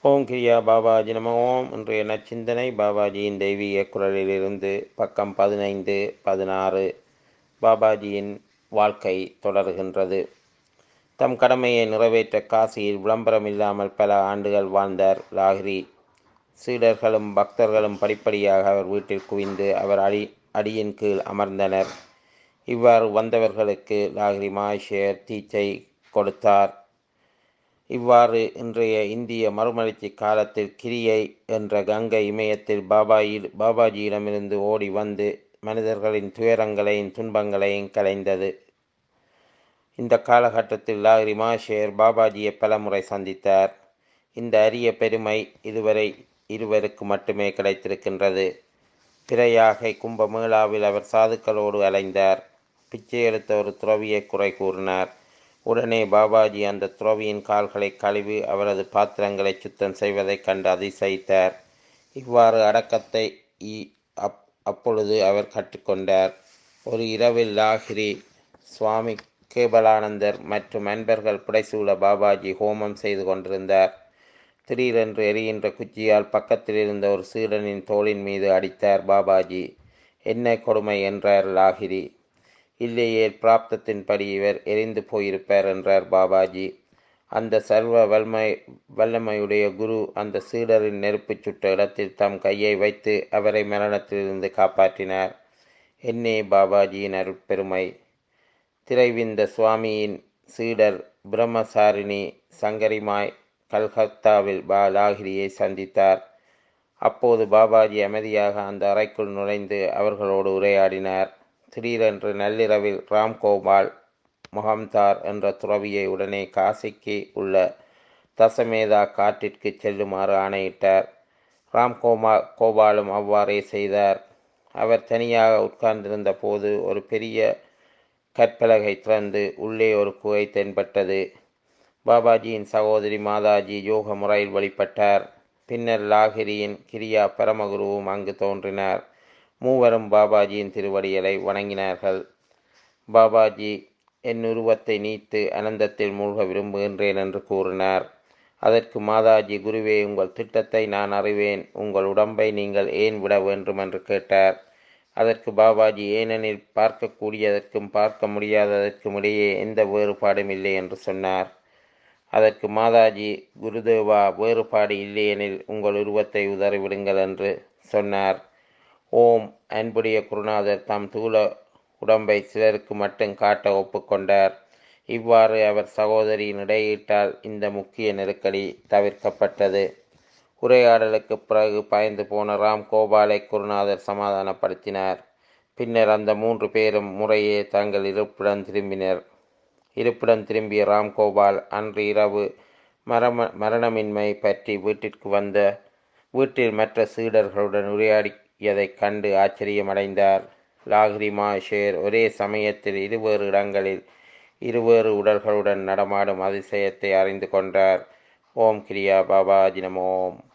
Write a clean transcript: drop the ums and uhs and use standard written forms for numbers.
ஓம் கிரியா பாபாஜி நம ஓம். இன்றைய நச்சிந்தனை பாபாஜியின் தெய்வீக குரலிலிருந்து பக்கம் 15, 16. பாபாஜியின் வாழ்க்கை தொடர்கின்றது. தம் கடமையை நிறைவேற்ற காசியில் விளம்பரமில்லாமல் பல ஆண்டுகள் வாழ்ந்தார் லாகிரி. சீடர்களும் பக்தர்களும் படிப்படியாக அவர் வீட்டில் குவிந்து அவர் அடியின் கீழ் அமர்ந்தனர். இவ்வாறு வந்தவர்களுக்கு லாகிரி மாஷேர் தீட்சை கொடுத்தார். இவ்வாறு இன்றைய இந்திய மறுமலர்ச்சி காலத்தில் கிரியை என்ற கங்கை இமயத்தில் பாபாஜியிடமிருந்து ஓடி வந்து மனிதர்களின் துயரங்களையும் துன்பங்களையும் கலைந்தது. இந்த காலகட்டத்தில் லாகிரி மாஷேர் பாபாஜியை பல முறை சந்தித்தார். இந்த அரிய பெருமை இதுவரை இருவருக்கு மட்டுமே கிடைத்திருக்கின்றது. பிரயாகை கும்பமேளாவில் அவர் சாதுக்களோடு அலைந்தார். பிச்சை எடுத்த ஒரு துறவியை குறை கூறினார். உடனே பாபாஜி அந்த துறவியின் கால்களை கழுவி அவரது பாத்திரங்களை சுத்தம் செய்வதைக் கண்டு அதிசயித்தார். இவ்வாறு அடக்கத்தை அப்பொழுது அவர் கற்றுக்கொண்டார். ஒரு இரவில் லாகிரி, சுவாமி கேபலானந்தர் மற்றும் அன்பர்கள் புடைசூழ பாபாஜி ஹோமம் செய்து கொண்டிருந்தார். திடீரென்று எரிகின்ற குச்சியால் பக்கத்தில் இருந்த ஒரு சீடனின் தோளின் மீது அடித்தார் பாபாஜி. என்ன கொடுமை என்றார் லாகிரி. இல்லையே, பிராப்தத்தின்படி இவர் எரிந்து போயிருப்பார் என்றார் பாபாஜி. அந்த சர்வ வல்லமையுடைய குரு அந்த சீடரின் நெருப்பு சுட்ட இடத்தில் தம் கையை வைத்து அவரை மரணத்திலிருந்து காப்பாற்றினார். என்னே பாபாஜியின் அருட்பெருமை! திரைவிந்த சுவாமியின் சீடர் பிரம்மசாரிணி சங்கரிமாய் கல்கத்தாவில் லாகிரியை சந்தித்தார். அப்போது பாபாஜி அமைதியாக அந்த அறைக்குள் நுழைந்து அவர்களோடு உரையாடினார். திடீரென்று நள்ளிரவில் ராம்கோபால் மொஹம்தார் என்ற துறவியை உடனே காசிக்கு உள்ள தசமேதா காட்டிற்கு செல்லுமாறு ஆணையிட்டார். கோபாலும் அவ்வாறே செய்தார். அவர் தனியாக உட்கார்ந்திருந்த போது ஒரு பெரிய கற்பலகை திறந்து உள்ளே ஒரு குகை தென்பட்டது. பாபாஜியின் சகோதரி மாதாஜி யோக முறையில் வழிபட்டார். பின்னர் லாகிரியின் கிரியா பரமகுருவும் அங்கு தோன்றினார். மூவரும் பாபாஜியின் திருவடிகளை வணங்கினார்கள். பாபாஜி, என் உருவத்தை நீத்து அனந்தத்தில் மூழ்க விரும்புகின்றேன் என்று கூறினார். அதற்கு மாதாஜி, குருவே, உங்கள் திட்டத்தை நான் அறிவேன். உங்கள் உடம்பை நீங்கள் ஏன் விட வேண்டும் என்று கேட்டார். அதற்கு பாபாஜி, ஏனெனில் பார்க்கக்கூடியதற்கும் பார்க்க முடியாததற்கும் இடையே எந்த வேறுபாடும் இல்லை என்று சொன்னார். அதற்கு மாதாஜி, குருதேவா, வேறுபாடு இல்லையெனில் உங்கள் உருவத்தை உதறிவிடுங்கள் என்று சொன்னார். ஓம். அன்புடைய குருநாதர் தம் தூள உடம்பை சிலருக்கு மட்டும் காட்ட ஒப்புக்கொண்டார். இவ்வாறு அவர் சகோதரியின் இடையீட்டால் இந்த முக்கிய நெருக்கடி தவிர்க்கப்பட்டது. உரையாடலுக்கு பிறகு பாய்ந்து போன ராம்கோபாலை குருநாதர் சமாதானப்படுத்தினார். பின்னர் அந்த 3 பேரும் முறையே தங்கள் இருப்பிடம் திரும்பிய ராம்கோபால் அன்று இரவு மரணமின்மை பற்றி வீட்டில் மற்ற சீடர்களுடன் உரையாடியதைக் கண்டு ஆச்சரியமடைந்தார். லாகிரி மாஷேர் ஒரே சமயத்தில் இருவேறு இடங்களில் இருவேறு உடல்களுடன் நடமாடும் அதிசயத்தை அறிந்து கொண்டார். ஓம் கிரியா பாபாஜி நம ஓம்.